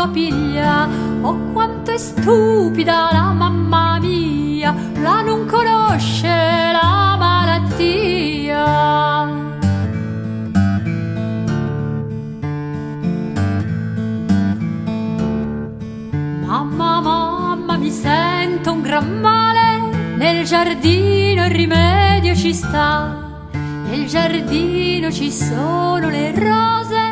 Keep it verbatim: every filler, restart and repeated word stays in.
tua piglia. Oh, quanto è stupida la mamma mia, la non conosce la malattia. Mamma, mamma, mi sento un gran male, nel giardino il rimedio ci sta, nel giardino ci sono le rose